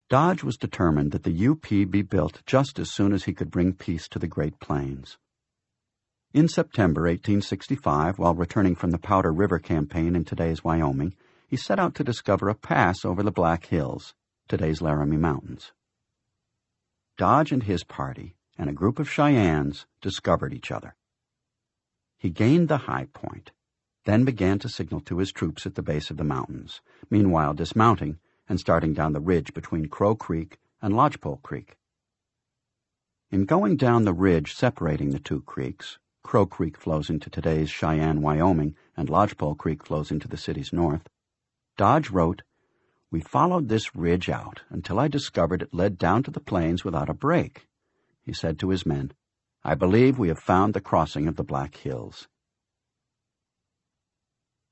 Dodge was determined that the UP be built just as soon as he could bring peace to the Great Plains. In September 1865, while returning from the Powder River campaign in today's Wyoming, he set out to discover a pass over the Black Hills, today's Laramie Mountains. Dodge and his party and a group of Cheyennes discovered each other. He gained the high point, then began to signal to his troops at the base of the mountains, meanwhile dismounting and starting down the ridge between Crow Creek and Lodgepole Creek. In going down the ridge separating the two creeks, Crow Creek flows into today's Cheyenne, Wyoming, and Lodgepole Creek flows into the city's north, Dodge wrote, "We followed this ridge out until I discovered it led down to the plains without a break." He said to his men, "I believe we have found the crossing of the Black Hills.